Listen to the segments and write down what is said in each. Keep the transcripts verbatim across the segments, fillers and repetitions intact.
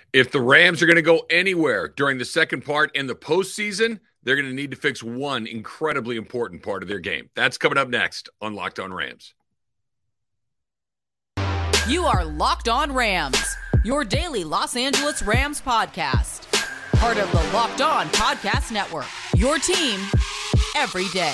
If the Rams are going to go anywhere during the second part in the postseason, they're going to need to fix one incredibly important part of their game. That's coming up next on Locked On Rams. You are Locked On Rams, your daily Los Angeles Rams podcast. Part of the Locked On Podcast Network, your team every day.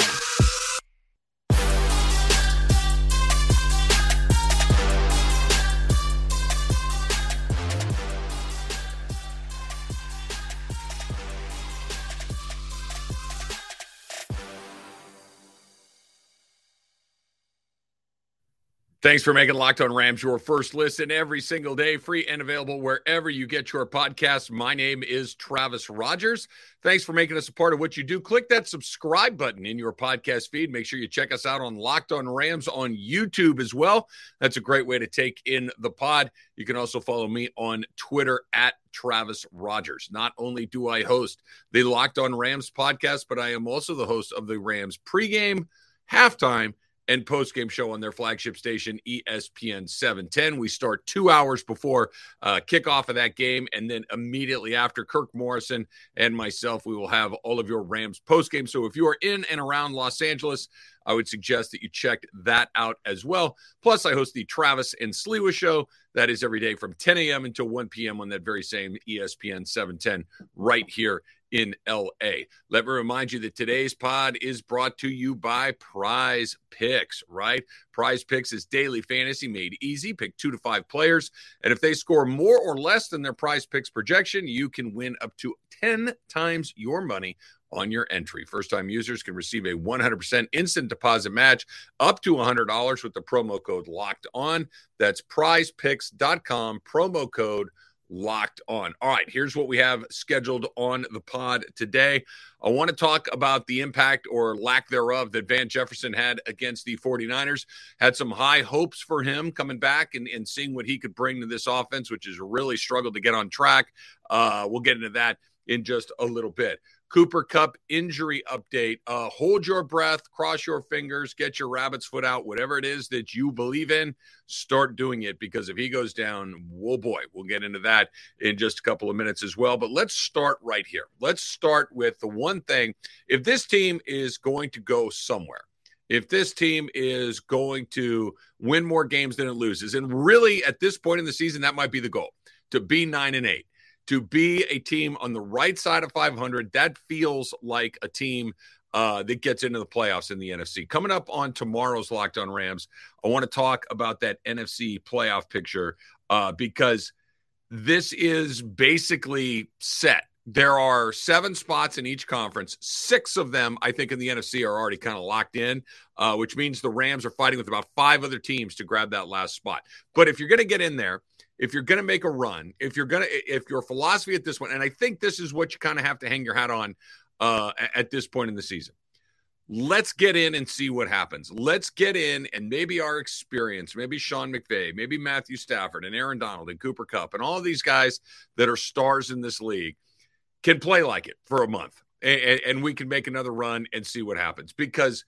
Thanks for making Locked On Rams your first listen every single day, free and available wherever you get your podcasts. My name is Travis Rogers. Thanks for making us a part of what you do. Click that subscribe button in your podcast feed. Make sure you check us out on Locked On Rams on YouTube as well. That's a great way to take in the pod. You can also follow me on Twitter at Travis Rogers. Not only do I host the Locked On Rams podcast, but I am also the host of the Rams pregame, halftime, and post-game show on their flagship station, E S P N seven ten. We start two hours before uh, kickoff of that game, and then immediately after, Kirk Morrison and myself, we will have all of your Rams post-game. So if you are in and around Los Angeles, I would suggest that you check that out as well. Plus, I host the Travis and Sliwa show. That is every day from ten a.m. until one p.m. on that very same E S P N seven ten right here in L A. Let me remind you that today's pod is brought to you by Prize Picks, right? Prize Picks is daily fantasy made easy. Pick two to five players, and if they score more or less than their Prize Picks projection, you can win up to ten times your money on your entry. First-time users can receive a one hundred percent instant deposit match up to one hundred dollars with the promo code Locked On. That's prize picks dot com, promo code Locked On. All right, here's what we have scheduled on the pod today. I want to talk about the impact or lack thereof that Van Jefferson had against the 49ers. Had some high hopes for him coming back and, and seeing what he could bring to this offense, which has really struggled to get on track. Uh, we'll get into that in just a little bit. Cooper Kupp injury update. Uh, hold your breath, cross your fingers, get your rabbit's foot out, whatever it is that you believe in, start doing it, because if he goes down, oh boy, we'll get into that in just a couple of minutes as well. But let's start right here. Let's start with the one thing. If this team is going to go somewhere, if this team is going to win more games than it loses, and really at this point in the season, that might be the goal, to be nine and eight. To be a team on the right side of five hundred, that feels like a team uh, that gets into the playoffs in the N F C. Coming up on tomorrow's Locked On Rams, I want to talk about that N F C playoff picture uh, because this is basically set. There are seven spots in each conference. Six of them, I think, in the N F C are already kind of locked in, uh, which means the Rams are fighting with about five other teams to grab that last spot. But if you're going to get in there, if you're going to make a run, if you're going to, if your philosophy at this one, and I think this is what you kind of have to hang your hat on uh, at this point in the season, let's get in and see what happens. Let's get in and maybe our experience, maybe Sean McVay, maybe Matthew Stafford and Aaron Donald and Cooper Kupp and all of these guys that are stars in this league can play like it for a month, and, and we can make another run and see what happens, because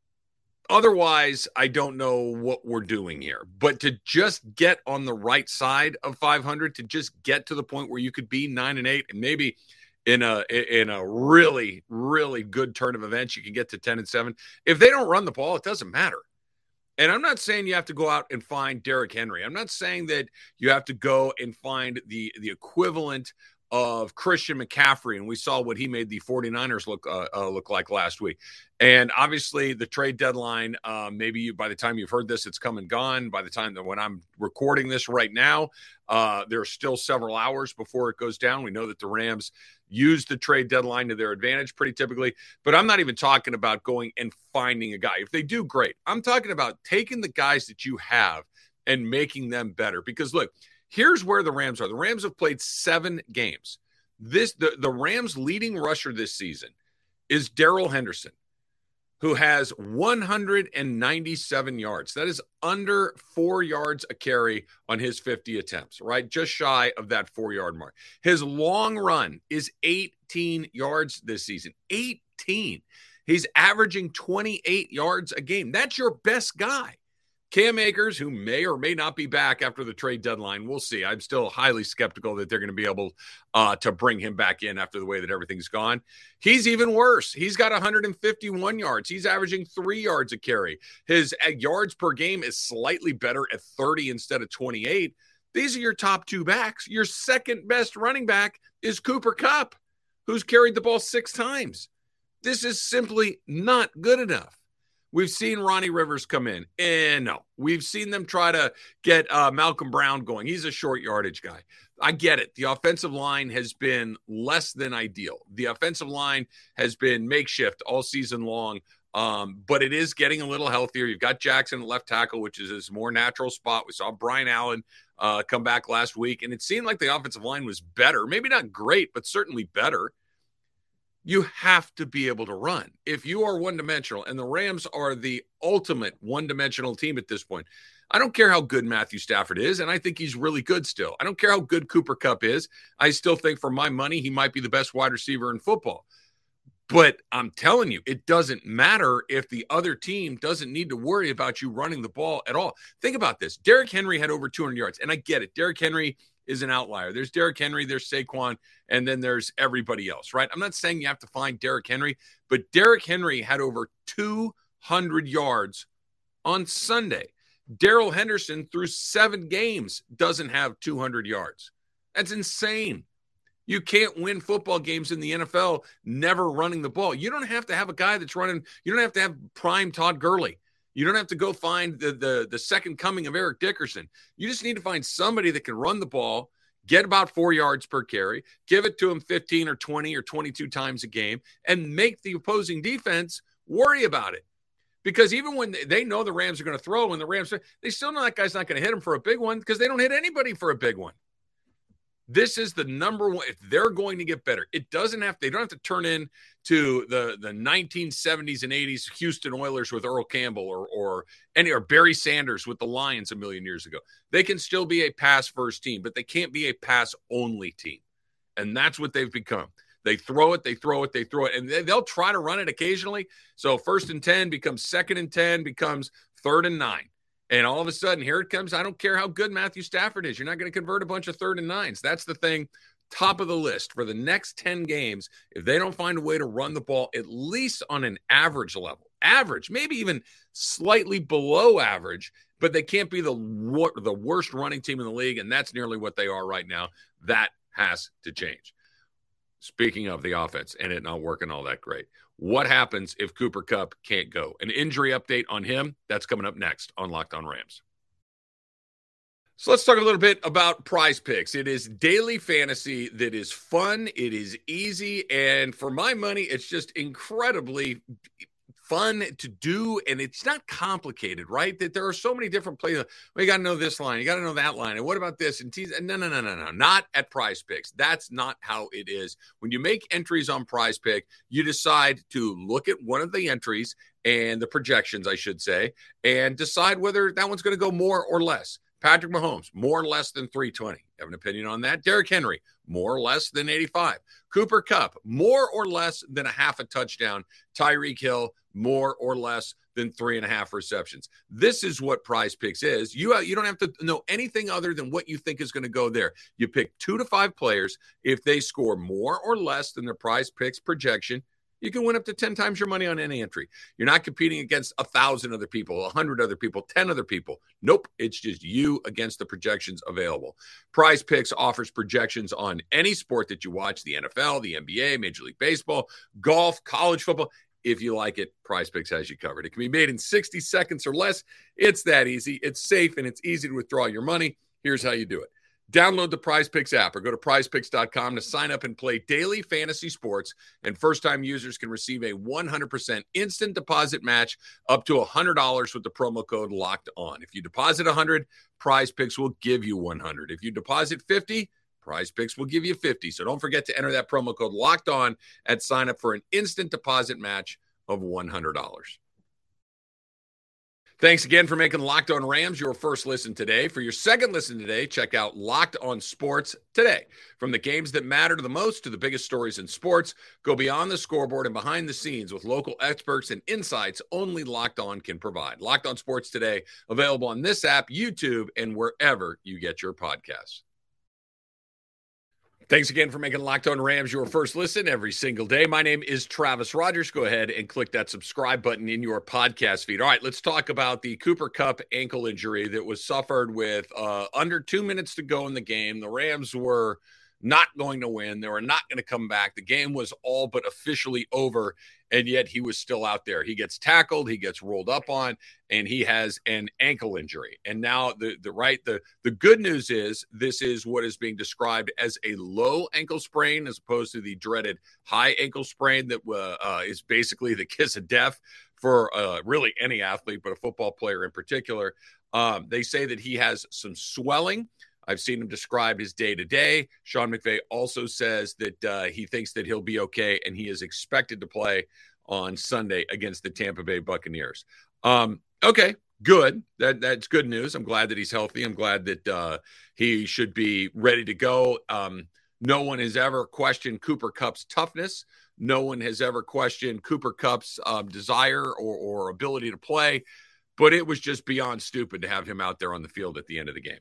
otherwise, I don't know what we're doing here. But to just get on the right side of five hundred, to just get to the point where you could be nine and eight, and maybe in a in a really, really good turn of events, you can get to ten and seven. If they don't run the ball, it doesn't matter. And I'm not saying you have to go out and find Derrick Henry. I'm not saying that you have to go and find the, the equivalent of Christian McCaffrey, and we saw what he made the 49ers look uh, uh, look like last week. And obviously the trade deadline, uh, maybe you, by the time you've heard this, it's come and gone. By the time that when I'm recording this right now, uh, there are still several hours before it goes down. We know that the Rams use the trade deadline to their advantage pretty typically, but I'm not even talking about going and finding a guy. If they do, great. I'm talking about taking the guys that you have and making them better. Because look, here's where the Rams are. The Rams have played seven games. This the, the Rams' leading rusher this season is Darrell Henderson, who has one hundred ninety-seven yards. That is under four yards a carry on his fifty attempts, right? Just shy of that four-yard mark. His long run is eighteen yards this season. eighteen. He's averaging twenty-eight yards a game. That's your best guy. Cam Akers, who may or may not be back after the trade deadline, we'll see. I'm still highly skeptical that they're going to be able uh, to bring him back in after the way that everything's gone. He's even worse. He's got one hundred fifty-one yards. He's averaging three yards a carry. His uh, yards per game is slightly better at thirty instead of twenty-eight. These are your top two backs. Your second best running back is Cooper Kupp, who's carried the ball six times. This is simply not good enough. We've seen Ronnie Rivers come in, and no. We've seen them try to get uh, Malcolm Brown going. He's a short yardage guy. I get it. The offensive line has been less than ideal. The offensive line has been makeshift all season long, um, but it is getting a little healthier. You've got Jackson at left tackle, which is his more natural spot. We saw Brian Allen uh, come back last week, and it seemed like the offensive line was better. Maybe not great, but certainly better. You have to be able to run. If you are one-dimensional, and the Rams are the ultimate one-dimensional team at this point, I don't care how good Matthew Stafford is, and I think he's really good still. I don't care how good Cooper Kupp is. I still think for my money, he might be the best wide receiver in football. But I'm telling you, it doesn't matter if the other team doesn't need to worry about you running the ball at all. Think about this. Derrick Henry had over two hundred yards, and I get it. Derrick Henry is an outlier. There's Derrick Henry, there's Saquon, and then there's everybody else, right? I'm not saying you have to find Derrick Henry, but Derrick Henry had over two hundred yards on Sunday. Darrell Henderson, through seven games, doesn't have two hundred yards. That's insane. You can't win football games in the N F L never running the ball. You don't have to have a guy that's running. You don't have to have prime Todd Gurley. You don't have to go find the, the, the second coming of Eric Dickerson. You just need to find somebody that can run the ball, get about four yards per carry, give it to him fifteen or twenty or twenty-two times a game, and make the opposing defense worry about it. Because even when they know the Rams are going to throw, when the Rams, they still know that guy's not going to hit him for a big one because they don't hit anybody for a big one. This is the number one. If they're going to get better, it doesn't have. They don't have to turn into the the nineteen seventies and eighties Houston Oilers with Earl Campbell or or any or Barry Sanders with the Lions a million years ago. They can still be a pass first team, but they can't be a pass only team, and that's what they've become. They throw it, they throw it, they throw it, and they, they'll try to run it occasionally. So first and ten becomes second and ten, becomes third and nine. And all of a sudden, here it comes. I don't care how good Matthew Stafford is. You're not going to convert a bunch of third and nines. That's the thing. Top of the list for the next ten games. If they don't find a way to run the ball, at least on an average level, average, maybe even slightly below average, but they can't be the, the worst running team in the league, and that's nearly what they are right now. That has to change. Speaking of the offense and it not working all that great, what happens if Cooper Kupp can't go? An injury update on him, that's coming up next on Locked On Rams. So let's talk a little bit about Prize Picks. It is daily fantasy that is fun, it is easy, and for my money, it's just incredibly fun to do, and it's not complicated, right? That there are so many different plays. Well, you got to know this line, you got to know that line, and what about this? And tease? No, no, no, no, no, not at Prize Picks. That's not how it is. When you make entries on Prize Pick, you decide to look at one of the entries and the projections, I should say, and decide whether that one's going to go more or less. Patrick Mahomes, more or less than three twenty. Have an opinion on that? Derrick Henry, more or less than eighty-five. Cooper Kupp, more or less than a half a touchdown. Tyreek Hill, more or less than three and a half receptions. This is what Prize Picks is. You, you don't have to know anything other than what you think is going to go there. You pick two to five players. If they score more or less than their Prize Picks projection, you can win up to ten times your money on any entry. You're not competing against a thousand other people, a hundred other people, ten other people. Nope. It's just you against the projections available. Prize Picks offers projections on any sport that you watch, the N F L, the N B A, Major League Baseball, golf, college football. If you like it, Prize Picks has you covered. It can be made in sixty seconds or less. It's that easy. It's safe and it's easy to withdraw your money. Here's how you do it. Download the Prize Picks app or go to prize picks dot com to sign up and play daily fantasy sports. And first-time users can receive a one hundred percent instant deposit match up to one hundred dollars with the promo code LOCKED ON. If you deposit one hundred dollars, Prize Picks will give you one hundred dollars. If you deposit fifty dollars, Prize Picks will give you fifty dollars. So don't forget to enter that promo code LOCKED ON and sign up for an instant deposit match of one hundred dollars. Thanks again for making Locked On Rams your first listen today. For your second listen today, check out Locked On Sports Today. From the games that matter the most to the biggest stories in sports, go beyond the scoreboard and behind the scenes with local experts and insights only Locked On can provide. Locked On Sports Today, available on this app, YouTube, and wherever you get your podcasts. Thanks again for making Locked On Rams your first listen every single day. My name is Travis Rogers. Go ahead and click that subscribe button in your podcast feed. All right, let's talk about the Cooper Kupp ankle injury that was suffered with uh, under two minutes to go in the game. The Rams were not going to win. They were not going to come back. The game was all but officially over, and yet he was still out there. He gets tackled, he gets rolled up on, and he has an ankle injury. And now the the right the the good news is this is what is being described as a low ankle sprain as opposed to the dreaded high ankle sprain that uh, uh, is basically the kiss of death for uh, really any athlete, but a football player in particular. Um, they say that he has some swelling. I've seen him describe his day-to-day. Sean McVay also says that uh, he thinks that he'll be okay, and he is expected to play on Sunday against the Tampa Bay Buccaneers. Um, okay, good. That That's good news. I'm glad that he's healthy. I'm glad that uh, he should be ready to go. Um, no one has ever questioned Cooper Kupp's toughness. No one has ever questioned Cooper Kupp's um, desire or, or ability to play, but it was just beyond stupid to have him out there on the field at the end of the game.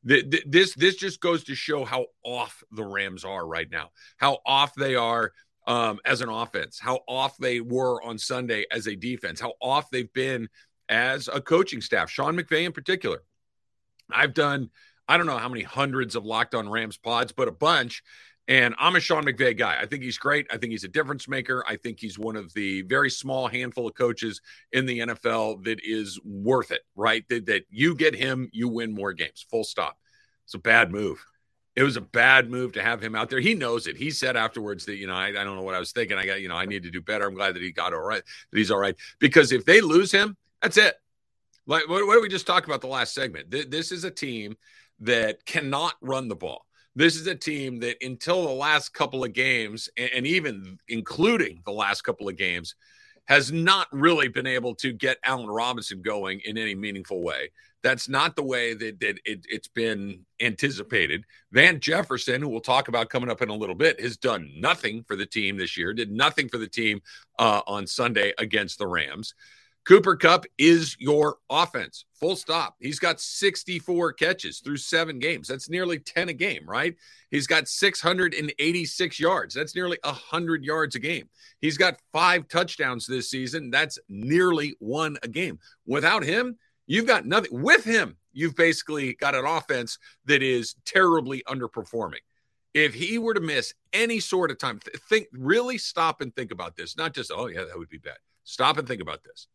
This this just goes to show how off the Rams are right now, how off they are um, as an offense, how off they were on Sunday as a defense, how off they've been as a coaching staff, Sean McVay in particular. I've done, I don't know how many hundreds of Locked On Rams pods, but a bunch, and I'm a Sean McVay guy. I think he's great. I think he's a difference maker. I think he's one of the very small handful of coaches in the N F L that is worth it, right? That, that you get him, you win more games, full stop. It's a bad move. It was a bad move to have him out there. He knows it. He said afterwards that, you know, I, I don't know what I was thinking. I got, you know, I need to do better. I'm glad that he got all right, that he's all right. Because if they lose him, that's it. Like, what, what did we just talk about the last segment? This is a team that cannot run the ball. This is a team that until the last couple of games, and even including the last couple of games, has not really been able to get Allen Robinson going in any meaningful way. That's not the way that, that it, it's been anticipated. Van Jefferson, who we'll talk about coming up in a little bit, has done nothing for the team this year, did nothing for the team uh, on Sunday against the Rams. Cooper Kupp is your offense, full stop. He's got sixty-four catches through seven games. That's nearly ten a game, right? He's got six hundred eighty-six yards. That's nearly one hundred yards a game. He's got five touchdowns this season. That's nearly one a game. Without him, you've got nothing. With him, you've basically got an offense that is terribly underperforming. If he were to miss any sort of time, th- think, really stop and think about this. Not just, oh, yeah, that would be bad. Stop and think about this.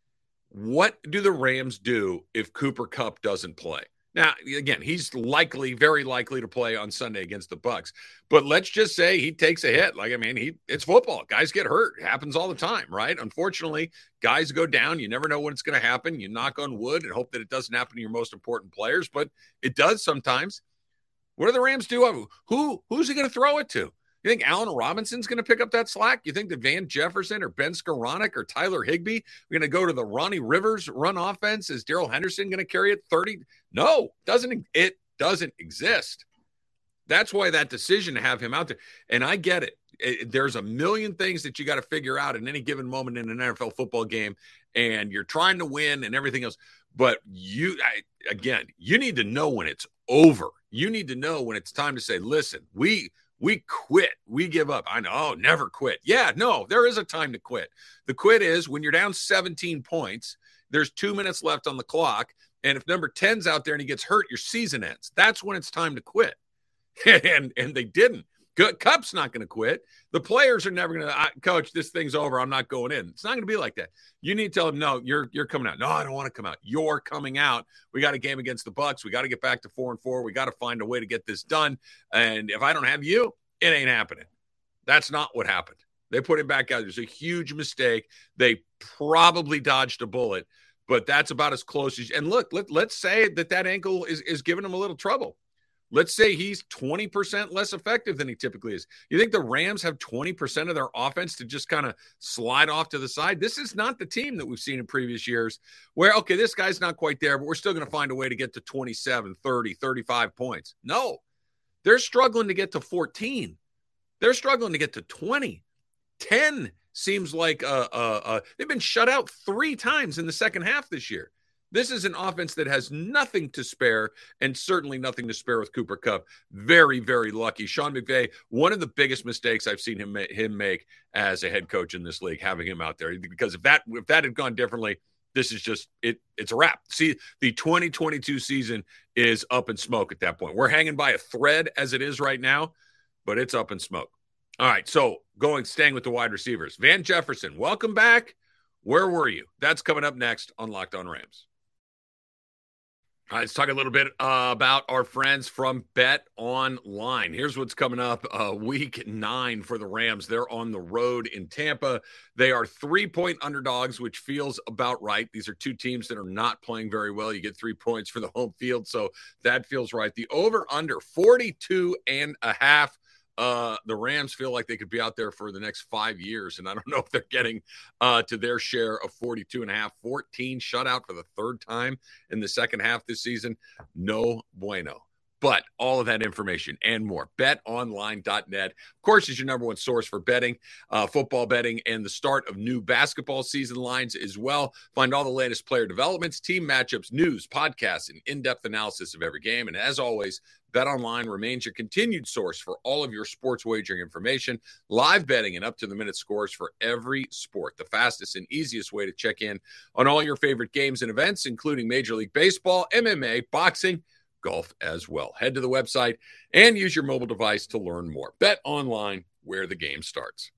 What do the Rams do if Cooper Kupp doesn't play? Now, again, he's likely, very likely to play on Sunday against the Bucs. But let's just say he takes a hit. Like, I mean, he it's football. Guys get hurt. It happens all the time, right? Unfortunately, guys go down. You never know when it's going to happen. You knock on wood and hope that it doesn't happen to your most important players, but it does sometimes. What do the Rams do? Who Who's he going to throw it to? You think Allen Robinson's going to pick up that slack? You think that Van Jefferson or Ben Skoranek or Tyler Higbee are going to go to the Ronnie Rivers run offense? Is Darrell Henderson going to carry it thirty? No, doesn't it doesn't exist. That's why that decision to have him out there. And I get it. it there's a million things that you got to figure out in any given moment in an N F L football game, and you're trying to win and everything else. But you, I, again, you need to know when it's over. You need to know when it's time to say, listen, we – We quit. We give up. I know. Oh, never quit. Yeah, no, there is a time to quit. The quit is when you're down seventeen points, there's two minutes left on the clock, and if number ten's out there and he gets hurt, your season ends. That's when it's time to quit. and and they didn't. Kupp's not going to quit. The players are never going to, Coach, this thing's over. I'm not going in. It's not going to be like that. You need to tell them, no, you're you're coming out. No, I don't want to come out. You're coming out. We got a game against the Bucs. We got to get back to four and four. We got to find a way to get this done. And if I don't have you, it ain't happening. That's not what happened. They put him back out. There's a huge mistake. They probably dodged a bullet, but that's about as close as – and look, let, let's say that that ankle is, is giving him a little trouble. Let's say he's twenty percent less effective than he typically is. You think the Rams have twenty percent of their offense to just kind of slide off to the side? This is not the team that we've seen in previous years where, okay, this guy's not quite there, but we're still going to find a way to get to twenty-seven, thirty, thirty-five points. No, they're struggling to get to fourteen. They're struggling to get to twenty. ten seems like uh, uh, uh, they've been shut out three times in the second half this year. This is an offense that has nothing to spare, and certainly nothing to spare with Cooper Kupp. Very, very lucky. Sean McVay, one of the biggest mistakes I've seen him, him make as a head coach in this league, having him out there. Because if that if that had gone differently, this is just it. It's a wrap. See, the twenty twenty-two season is up in smoke at that point. We're hanging by a thread as it is right now, but it's up in smoke. All right, so going, staying with the wide receivers. Van Jefferson, welcome back. Where were you? That's coming up next on Locked On Rams. All right, let's talk a little bit uh, about our friends from Bet Online. Here's what's coming up uh, week nine for the Rams. They're on the road in Tampa. They are three-point underdogs, which feels about right. These are two teams that are not playing very well. You get three points for the home field, so that feels right. The over-under, forty-two and a half. Uh, the Rams feel like they could be out there for the next five years, and I don't know if they're getting uh, to their share of forty-two and a half. fourteen shutout for the third time in the second half this season. No bueno. But all of that information and more, bet online dot net, of course, is your number one source for betting, uh, football betting, and the start of new basketball season lines as well. Find all the latest player developments, team matchups, news, podcasts, and in-depth analysis of every game. And as always, BetOnline remains your continued source for all of your sports wagering information, live betting, and up-to-the-minute scores for every sport. The fastest and easiest way to check in on all your favorite games and events, including Major League Baseball, M M A, boxing, golf as well. Head to the website and use your mobile device to learn more. Bet online, where the game starts.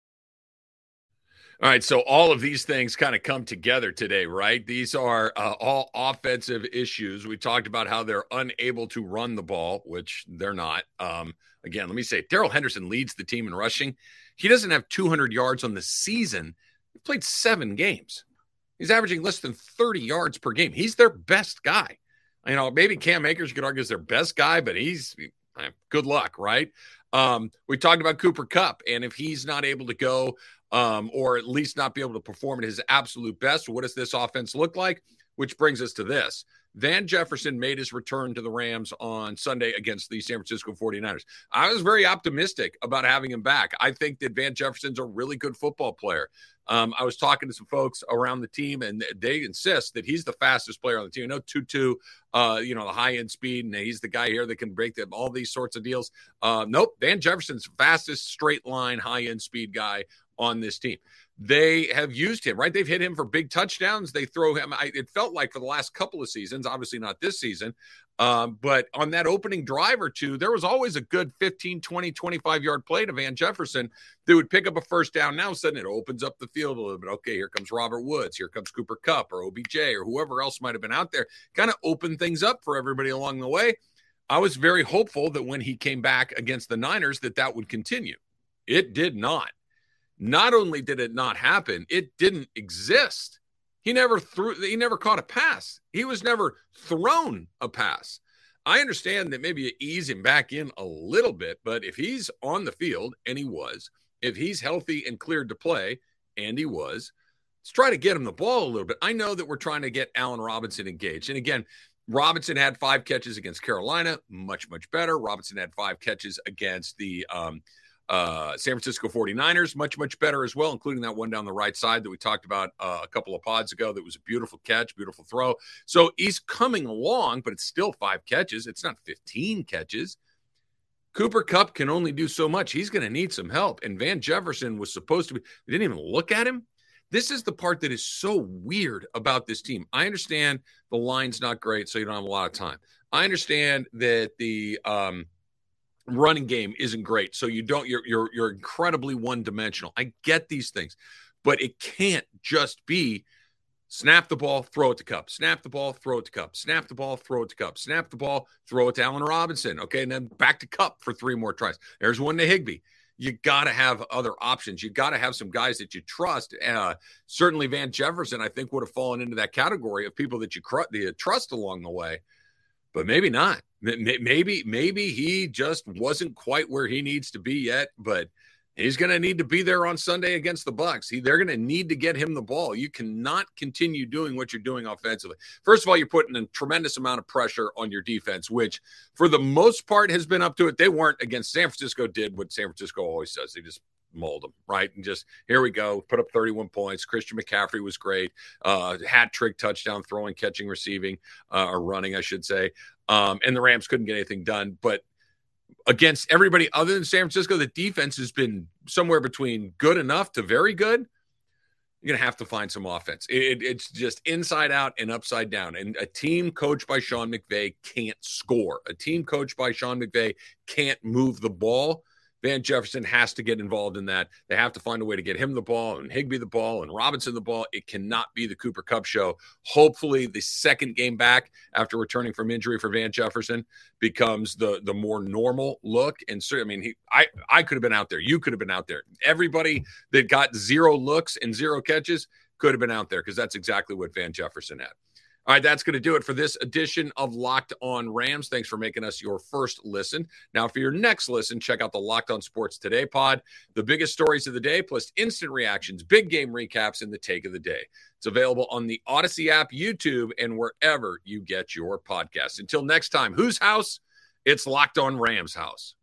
All right, so all of these things kind of come together today, right? These are uh, all offensive issues. We talked about how they're unable to run the ball, which they're not. Um, again, let me say, Darrell Henderson leads the team in rushing. He doesn't have two hundred yards on the season. He played seven games. He's averaging less than thirty yards per game. He's their best guy. You know, maybe Cam Akers, you could argue, is their best guy, but he's good luck, right? Um, we talked about Cooper Kupp, and if he's not able to go um, or at least not be able to perform at his absolute best, what does this offense look like? Which brings us to this. Van Jefferson made his return to the Rams on Sunday against the San Francisco forty-niners. I was very optimistic about having him back. I think that Van Jefferson's a really good football player. Um, I was talking to some folks around the team, and they insist that he's the fastest player on the team. You know, two two, uh, you know, the high-end speed, and he's the guy here that can break them, all these sorts of deals. Uh, nope, Van Jefferson's fastest straight-line, high-end speed guy on this team. They have used him, right? They've hit him for big touchdowns. They throw him. I, it felt like for the last couple of seasons, obviously not this season, um, but on that opening drive or two, there was always a good fifteen, twenty, twenty-five-yard play to Van Jefferson that would pick up a first down. Now, all of a sudden, it opens up the field a little bit. Okay, here comes Robert Woods. Here comes Cooper Kupp or O B J or whoever else might have been out there. Kind of open things up for everybody along the way. I was very hopeful that when he came back against the Niners that that would continue. It did not. Not only did it not happen, it didn't exist. He never threw, he never caught a pass. He was never thrown a pass. I understand that maybe you ease him back in a little bit, but if he's on the field, and he was, if he's healthy and cleared to play, and he was, let's try to get him the ball a little bit. I know that we're trying to get Allen Robinson engaged. And again, Robinson had five catches against Carolina, much, much better. Robinson had five catches against the um, Uh, San Francisco forty-niners, much, much better as well, including that one down the right side that we talked about uh, a couple of pods ago. That was a beautiful catch, beautiful throw. So he's coming along, but it's still five catches. It's not fifteen catches. Cooper Kupp can only do so much. He's going to need some help. And Van Jefferson was supposed to be, they didn't even look at him. This is the part that is so weird about this team. I understand the line's not great, so you don't have a lot of time. I understand that the, um, running game isn't great, so you don't you're you're you're incredibly one-dimensional. I get these things, but it can't just be snap the ball, throw it to Kupp, snap the ball, throw it to Kupp, snap the ball, throw it to Kupp, snap the ball, throw it to Allen Robinson. Okay, and then back to Kupp for three more tries. There's one to Higbee. You got to have other options. You got to have some guys that you trust. Uh, certainly, Van Jefferson, I think, would have fallen into that category of people that you, cr- that you trust along the way. But maybe not. maybe maybe he just wasn't quite where he needs to be yet, but he's going to need to be there on Sunday against the Bucks. He, they're going to need to get him the ball. You cannot continue doing what you're doing offensively. First of all, you're putting a tremendous amount of pressure on your defense, which for the most part has been up to it. They weren't against San Francisco, did what San Francisco always does. They just mold them, right? And just, here we go, put up thirty-one points. Christian McCaffrey was great. Uh, hat trick, touchdown, throwing, catching, receiving, uh, or running, I should say. Um, and the Rams couldn't get anything done. But against everybody other than San Francisco, the defense has been somewhere between good enough to very good. You're going to have to find some offense. It, it's just inside out and upside down. And a team coached by Sean McVay can't score. A team coached by Sean McVay can't move the ball. Van Jefferson has to get involved in that. They have to find a way to get him the ball and Higbee the ball and Robinson the ball. It cannot be the Cooper Kupp show. Hopefully the second game back after returning from injury for Van Jefferson becomes the, the more normal look. And so, I mean, he, I, I could have been out there. You could have been out there. Everybody that got zero looks and zero catches could have been out there because that's exactly what Van Jefferson had. All right, that's going to do it for this edition of Locked On Rams. Thanks for making us your first listen. Now, for your next listen, check out the Locked On Sports Today pod, the biggest stories of the day, plus instant reactions, big game recaps, and the take of the day. It's available on the Odyssey app, YouTube, and wherever you get your podcasts. Until next time, whose house? It's Locked On Rams house.